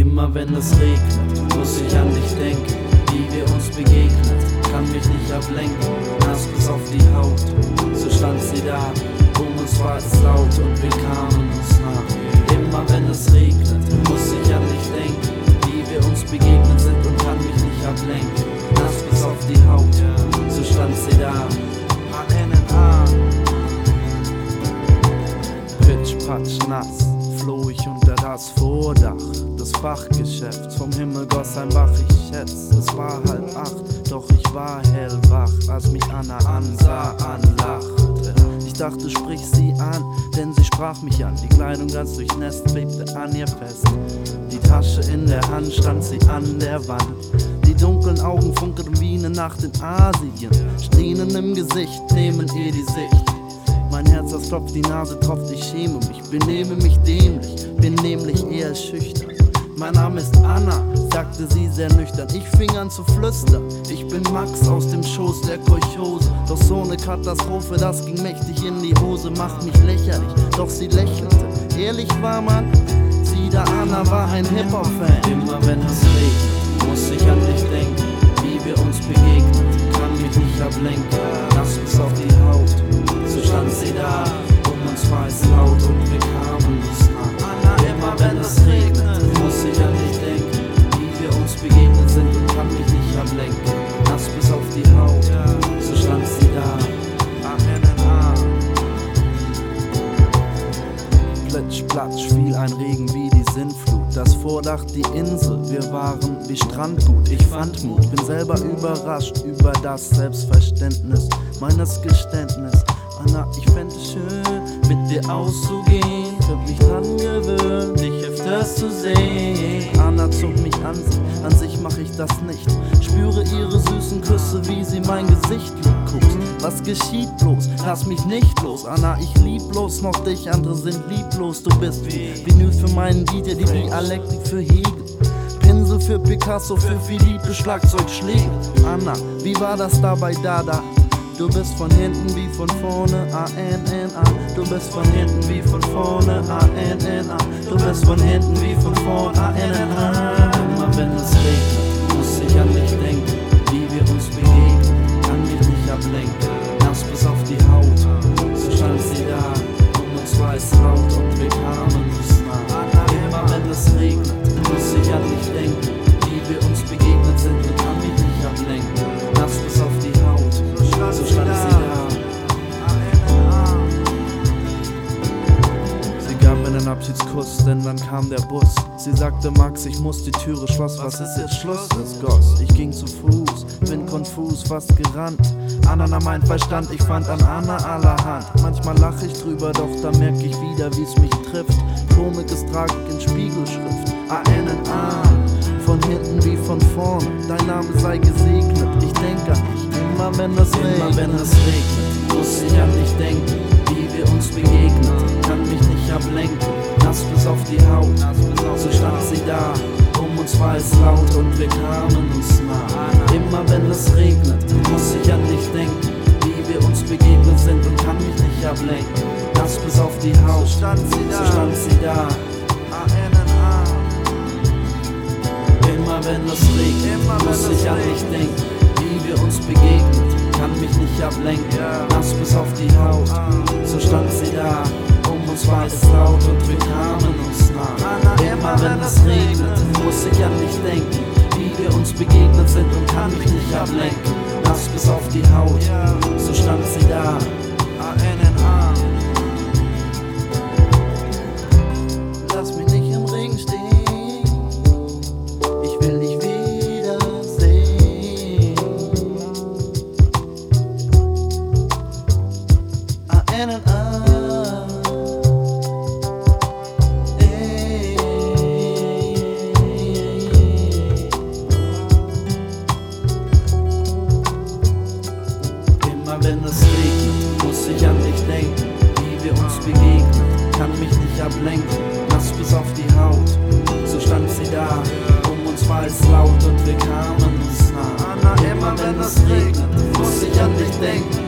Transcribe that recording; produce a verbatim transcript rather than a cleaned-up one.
Immer wenn es regnet, muss ich an dich denken, wie wir uns begegnet, kann mich nicht ablenken, nass bis auf die Haut, so stand sie da, um uns war es laut und wir kamen uns nach. Immer wenn es regnet, muss ich an dich denken, wie wir uns begegnet sind und kann mich nicht ablenken, nass bis auf die Haut, so stand sie da. A N N A Pitch, patsch, nass, floh ich unter das Vordach des Fachgeschäfts. Vom Himmel goss ein Bach, ich schätz, es war halb acht, doch ich war hellwach, als mich Anna ansah, anlachte. Ich dachte, sprich sie an, denn sie sprach mich an. Die Kleidung ganz durchnässt, klebte an ihr fest. Die Tasche in der Hand stand sie an der Wand. Die dunklen Augen funkelten wie eine Nacht in Asien. Strähnen im Gesicht nehmen ihr die Sicht. Mein Herz, das klopft, die Nase tropft, ich schäme mich, benehme mich dämlich, bin nämlich eher schüchtern. Mein Name ist Anna, sagte sie sehr nüchtern. Ich fing an zu flüstern, ich bin Max aus dem Schoß der Kolchose. Doch so eine Katastrophe, das ging mächtig in die Hose, macht mich lächerlich, doch sie lächelte. Ehrlich war man, sie da Anna war ein Hip-Hop-Fan. Immer wenn es regnet, muss ich an dich denken, wie wir uns begegnen, kann mich nicht ablenken, nass bis auf die Haut, so stand sie da, um uns war es laut und wir kamen uns nah. Immer wenn es regnet, muss ich an dich denken, wie wir uns begegnet sind und kann mich nicht ablenken, nass bis auf die Haut, so stand sie da. A N N A Plitsch, platsch, fiel ein Regen wie die Sintflut. Das Vordach, die Insel, wir waren wie Strandgut. Ich fand Mut, bin selber überrascht über das Selbstverständnis meines Geständnis. Anna, ich fände es schön, mit dir auszugehen, hab mich dran gewöhnt, dich öfters zu sehen. Anna zog mich an sich, an sich mach ich das nicht. Spüre ihre süßen Küsse, wie sie mein Gesicht liebkost. Was geschieht bloß? Lass mich nicht los. Anna, ich lieb bloß noch dich, andere sind lieblos. Du bist wie Vinyl für meinen D J, die Dialektik für Hegel, Pinsel für Picasso, für Philippe, Schlagzeugschläge. Anna, wie war das dabei Dada? Du bist von hinten wie von vorne, A N N A. Du bist von hinten wie von vorne, A N N A. Du bist von hinten wie von vorne, A N N A. Immer wenn es regnet, muss ich an dich denken, wie wir uns begegnen, kann mich nicht ablenken, nass bis auf die Haut, so stand sie da, um uns war es laut und wir kamen uns nah. Immer wenn es regnet, muss ich an dich denken, wie wir uns begegnet sind und kann mich nicht ablenken, nass bis auf die Haut, so stand sie da. Sie gab mir einen Abschiedskuss, denn dann kam der Bus. Sie sagte, Max, ich muss, die Türe schloss, was ist jetzt Schluss? Es goss, ich ging zu Fuß, bin konfus, fast gerannt. Anna nahm mein Verstand, ich fand an Anna allerhand. Manchmal lach ich drüber, doch da merk ich wieder, wie's mich trifft. Komik ist Tragik in Spiegelschrift, A N N A. Von hinten wie von vorne, dein Name sei gesegnet. Ich denk an dich, immer wenn es regnet. Immer wenn es regnet, muss ich an dich denken, wie wir uns begegnet, kann mich nicht ablenken, nass bis auf die Haut, so stand sie da, um uns war es laut und wir kamen uns nah. Immer wenn es regnet, muss ich an dich denken, wie wir uns begegnet sind und kann mich nicht ablenken, nass bis auf die Haut, so stand sie da, so stand sie da. A N N A Immer wenn es regnet, muss ich an dich denken, wie wir uns begegnet, kann mich nicht ablenken, nass bis auf die Haut, so stand sie da, um uns war es laut und wir kamen uns nah. Immer wenn es regnet, muss ich an dich denken, wie wir uns begegnet sind und kann mich nicht ablenken, nass bis auf die Haut, so stand sie da. A N N A Lass mich nicht im Regen stehen, ich will dich wiedersehen. A N N A Ey. Immer wenn es regnet, muss ich an dich denken, wie wir uns begegnen, kann mich nicht ablenken, nass bis auf die Haut, so stand sie da, um uns war es laut und wir kamen uns nah. Immer wenn es regnet, muss ich an dich denken,